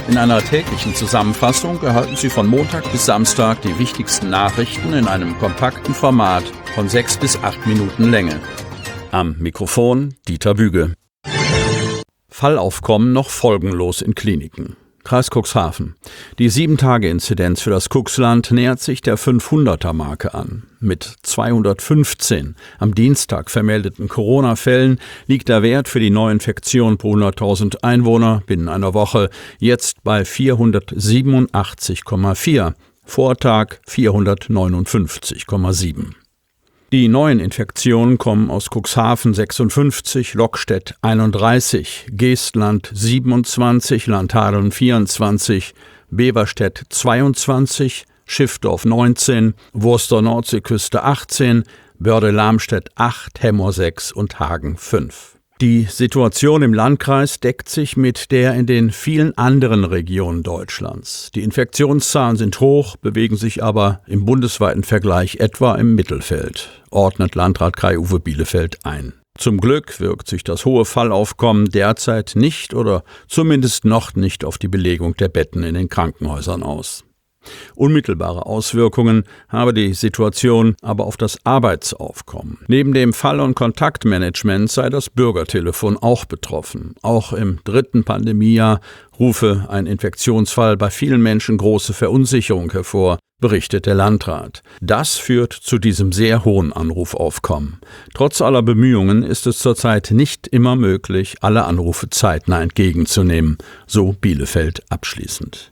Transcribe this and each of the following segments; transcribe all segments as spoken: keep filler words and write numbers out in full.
In einer täglichen Zusammenfassung erhalten Sie von Montag bis Samstag die wichtigsten Nachrichten in einem kompakten Format von sechs bis acht Minuten Länge. Am Mikrofon Dieter Büge. Fallaufkommen noch folgenlos in Kliniken. Kreis Cuxhaven. Die sieben-Tage-Inzidenz für das Cuxland nähert sich der fünfhunderter-Marke an. Mit zweihundertfünfzehn am Dienstag vermeldeten Corona-Fällen liegt der Wert für die Neuinfektion pro hunderttausend Einwohner binnen einer Woche jetzt bei vierhundertsiebenundachtzig Komma vier, Vortag vierhundertneunundfünfzig Komma sieben. Die neuen Infektionen kommen aus Cuxhaven sechsundfünfzig, Lockstedt einunddreißig, Geestland siebenundzwanzig, Landhadeln vierundzwanzig, Beverstedt zweiundzwanzig, Schiffdorf neunzehn, Worcester-Nordseeküste achtzehn, Börde-Lamstedt acht, Hemmoor sechs und Hagen fünf. Die Situation im Landkreis deckt sich mit der in den vielen anderen Regionen Deutschlands. Die Infektionszahlen sind hoch, bewegen sich aber im bundesweiten Vergleich etwa im Mittelfeld, ordnet Landrat Kai-Uwe Bielefeld ein. Zum Glück wirkt sich das hohe Fallaufkommen derzeit nicht oder zumindest noch nicht auf die Belegung der Betten in den Krankenhäusern aus. Unmittelbare Auswirkungen habe die Situation aber auf das Arbeitsaufkommen. Neben dem Fall- und Kontaktmanagement sei das Bürgertelefon auch betroffen. Auch im dritten Pandemiejahr rufe ein Infektionsfall bei vielen Menschen große Verunsicherung hervor, berichtet der Landrat. Das führt zu diesem sehr hohen Anrufaufkommen. Trotz aller Bemühungen ist es zurzeit nicht immer möglich, alle Anrufe zeitnah entgegenzunehmen, so Bielefeld abschließend.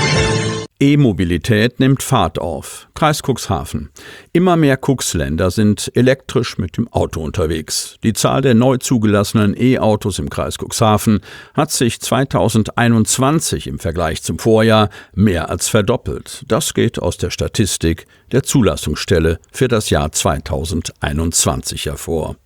E-Mobilität nimmt Fahrt auf. Kreis Cuxhaven. Immer mehr Cuxländer sind elektrisch mit dem Auto unterwegs. Die Zahl der neu zugelassenen E-Autos im Kreis Cuxhaven hat sich zweitausendeinundzwanzig im Vergleich zum Vorjahr mehr als verdoppelt. Das geht aus der Statistik der Zulassungsstelle für das Jahr zweitausendeinundzwanzig hervor.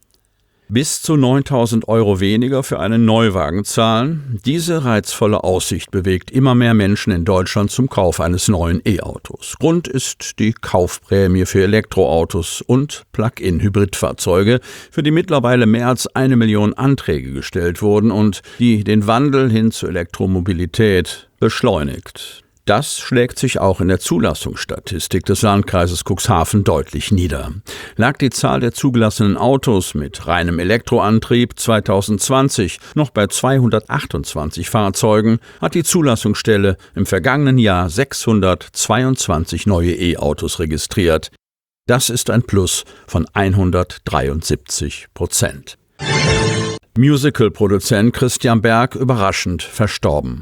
Bis zu neuntausend Euro weniger für einen Neuwagen zahlen. Diese reizvolle Aussicht bewegt immer mehr Menschen in Deutschland zum Kauf eines neuen E-Autos. Grund ist die Kaufprämie für Elektroautos und Plug-in-Hybridfahrzeuge, für die mittlerweile mehr als eine Million Anträge gestellt wurden und die den Wandel hin zur Elektromobilität beschleunigt. Das schlägt sich auch in der Zulassungsstatistik des Landkreises Cuxhaven deutlich nieder. Lag die Zahl der zugelassenen Autos mit reinem Elektroantrieb zweitausendzwanzig noch bei zweihundertachtundzwanzig Fahrzeugen, hat die Zulassungsstelle im vergangenen Jahr sechshundertzweiundzwanzig neue E-Autos registriert. Das ist ein Plus von hundertdreiundsiebzig Prozent. Musical-Produzent Christian Berg überraschend verstorben.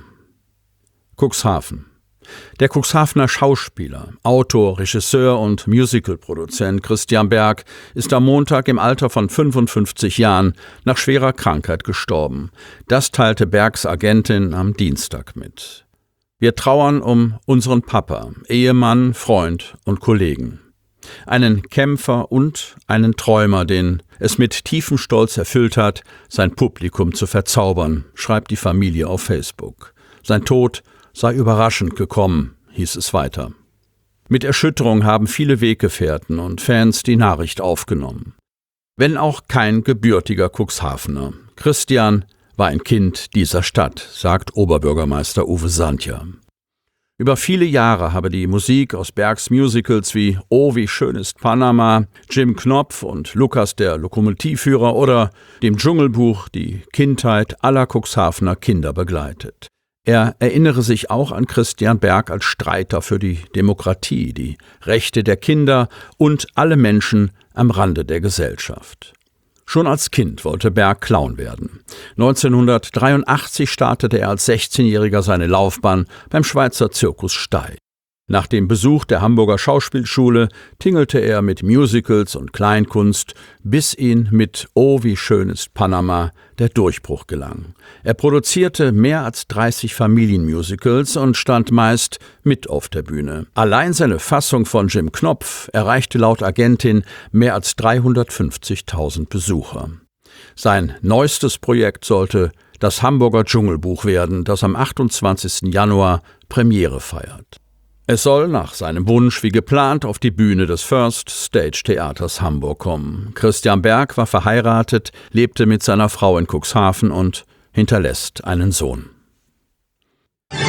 Cuxhaven. Der Cuxhavener Schauspieler, Autor, Regisseur und Musicalproduzent Christian Berg ist am Montag im Alter von fünfundfünfzig Jahren nach schwerer Krankheit gestorben. Das teilte Bergs Agentin am Dienstag mit. Wir trauern um unseren Papa, Ehemann, Freund und Kollegen. Einen Kämpfer und einen Träumer, den es mit tiefem Stolz erfüllt hat, sein Publikum zu verzaubern, schreibt die Familie auf Facebook. Sein Tod sei überraschend gekommen, hieß es weiter. Mit Erschütterung haben viele Weggefährten und Fans die Nachricht aufgenommen. Wenn auch kein gebürtiger Cuxhavener. Christian war ein Kind dieser Stadt, sagt Oberbürgermeister Uwe Sandja. Über viele Jahre habe die Musik aus Bergs Musicals wie Oh, wie schön ist Panama, Jim Knopf und Lukas der Lokomotivführer oder dem Dschungelbuch die Kindheit aller Cuxhavener Kinder begleitet. Er erinnere sich auch an Christian Berg als Streiter für die Demokratie, die Rechte der Kinder und alle Menschen am Rande der Gesellschaft. Schon als Kind wollte Berg Clown werden. neunzehnhundertdreiundachtzig startete er als sechzehnjähriger seine Laufbahn beim Schweizer Zirkus Stey. Nach dem Besuch der Hamburger Schauspielschule tingelte er mit Musicals und Kleinkunst, bis ihn mit Oh, wie schön ist Panama der Durchbruch gelang. Er produzierte mehr als dreißig Familienmusicals und stand meist mit auf der Bühne. Allein seine Fassung von Jim Knopf erreichte laut Agentin mehr als dreihundertfünfzigtausend Besucher. Sein neuestes Projekt sollte das Hamburger Dschungelbuch werden, das am achtundzwanzigsten Januar Premiere feiert. Es soll nach seinem Wunsch wie geplant auf die Bühne des First Stage Theaters Hamburg kommen. Christian Berg war verheiratet, lebte mit seiner Frau in Cuxhaven und hinterlässt einen Sohn.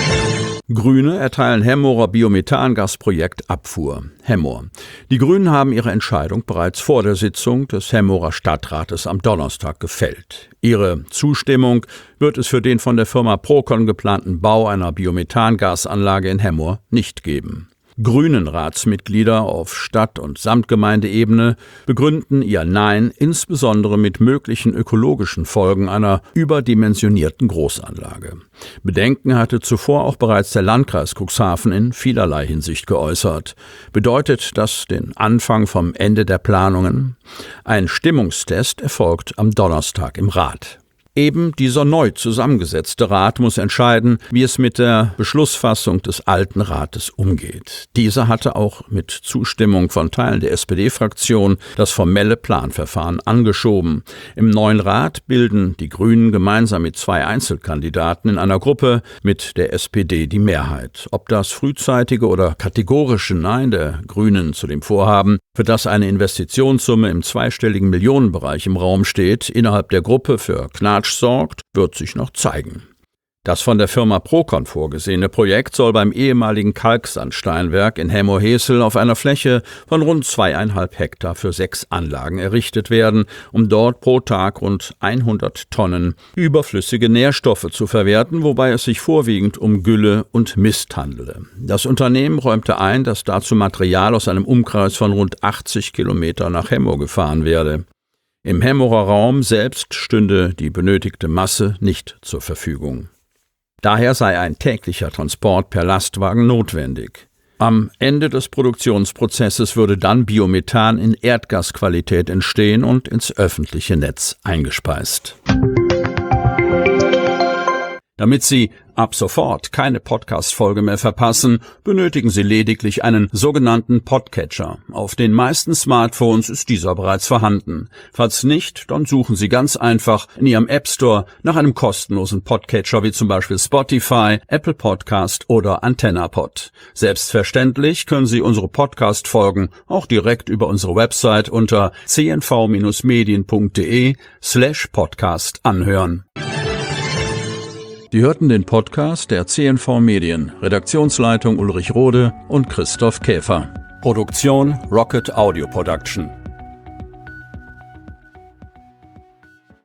Grüne erteilen Hemmorer Biomethangasprojekt Abfuhr. Hemmoor. Die Grünen haben ihre Entscheidung bereits vor der Sitzung des Hemmorer Stadtrates am Donnerstag gefällt. Ihre Zustimmung wird es für den von der Firma Procon geplanten Bau einer Biomethangasanlage in Hemmoor nicht geben. Grünen-Ratsmitglieder auf Stadt- und Samtgemeindeebene begründen ihr Nein insbesondere mit möglichen ökologischen Folgen einer überdimensionierten Großanlage. Bedenken hatte zuvor auch bereits der Landkreis Cuxhaven in vielerlei Hinsicht geäußert. Bedeutet das den Anfang vom Ende der Planungen? Ein Stimmungstest erfolgt am Donnerstag im Rat. Eben dieser neu zusammengesetzte Rat muss entscheiden, wie es mit der Beschlussfassung des alten Rates umgeht. Dieser hatte auch mit Zustimmung von Teilen der S P D-Fraktion das formelle Planverfahren angeschoben. Im neuen Rat bilden die Grünen gemeinsam mit zwei Einzelkandidaten in einer Gruppe mit der S P D die Mehrheit. Ob das frühzeitige oder kategorische Nein der Grünen zu dem Vorhaben, für das eine Investitionssumme im zweistelligen Millionenbereich im Raum steht, innerhalb der Gruppe für Knatsch sorgt, wird sich noch zeigen. Das von der Firma Procon vorgesehene Projekt soll beim ehemaligen Kalksandsteinwerk in Hemmoor-Hesel auf einer Fläche von rund zweieinhalb Hektar für sechs Anlagen errichtet werden, um dort pro Tag rund hundert Tonnen überflüssige Nährstoffe zu verwerten, wobei es sich vorwiegend um Gülle und Mist handele. Das Unternehmen räumte ein, dass dazu Material aus einem Umkreis von rund achtzig Kilometer nach Hemmoor gefahren werde. Im Hemmoorer Raum selbst stünde die benötigte Masse nicht zur Verfügung. Daher sei ein täglicher Transport per Lastwagen notwendig. Am Ende des Produktionsprozesses würde dann Biomethan in Erdgasqualität entstehen und ins öffentliche Netz eingespeist. Damit Sie ab sofort keine Podcast-Folge mehr verpassen, benötigen Sie lediglich einen sogenannten Podcatcher. Auf den meisten Smartphones ist dieser bereits vorhanden. Falls nicht, dann suchen Sie ganz einfach in Ihrem App Store nach einem kostenlosen Podcatcher wie zum Beispiel Spotify, Apple Podcast oder AntennaPod. Selbstverständlich können Sie unsere Podcast-Folgen auch direkt über unsere Website unter c n v medien punkt de slash podcast anhören. Sie hörten den Podcast der C N V Medien, Redaktionsleitung Ulrich Rode und Christoph Käfer. Produktion Rocket Audio Production.